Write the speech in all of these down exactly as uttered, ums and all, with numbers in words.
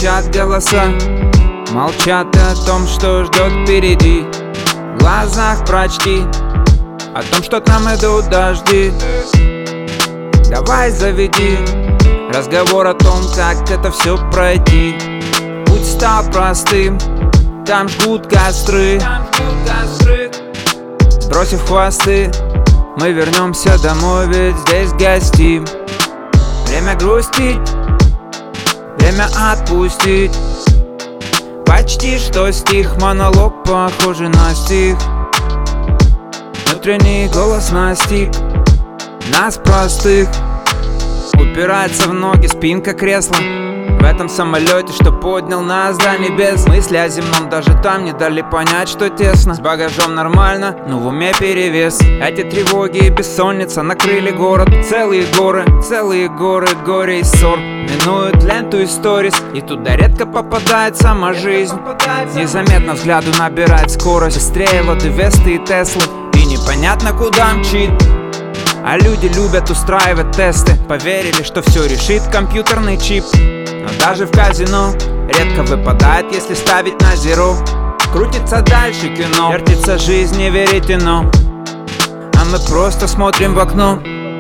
Молчат голоса, молчат о том, что ждет впереди. В глазах прочти о том, что там идут дожди. Давай заведи разговор о том, как это все пройти. Путь стал простым, там жгут костры. Бросив хвосты, мы вернемся домой, ведь здесь гостим. Время грустить, время отпустить. Почти что стих, монолог похожий на стих. Внутренний голос настиг нас простых. Упирается в ноги спинка кресла в этом самолете, что поднял нас до небес. Мысли о земном даже там не дали понять, что тесно. С багажом нормально, но в уме перевес. Эти тревоги и бессонница накрыли город. Целые горы, целые горы, горе и ссор минуют ленту историс, и туда редко попадает сама жизнь. Незаметно взгляду набирает скорость. Быстрее Лоды, Весты и Теслы, и непонятно куда мчит. А люди любят устраивать тесты. Поверили, что все решит компьютерный чип. Но даже в казино редко выпадает, если ставить на зеро. Крутится дальше кино, вертится жизнь, не верите, но а мы просто смотрим в окно.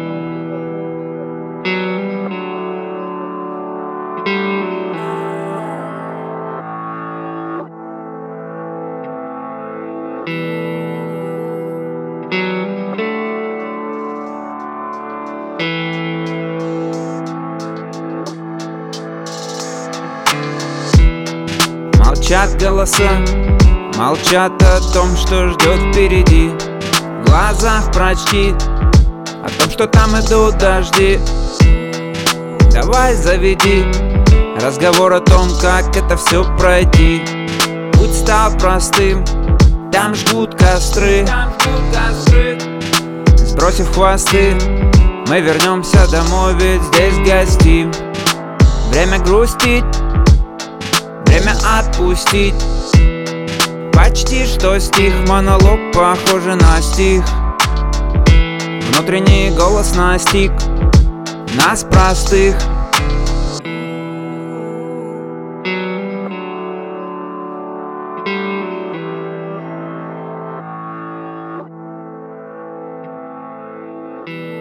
Молчат голоса, молчат о том, что ждет впереди. В глазах прочти о том, что там идут дожди. Давай заведи разговор о том, как это все пройти. Путь стал простым, там жгут костры. Сбросив хвосты, мы вернемся домой, ведь здесь гостим. Время грустить, время отпустить. Почти что стих, монолог похожий на стих. Внутренний голос настиг нас простых. Thank you.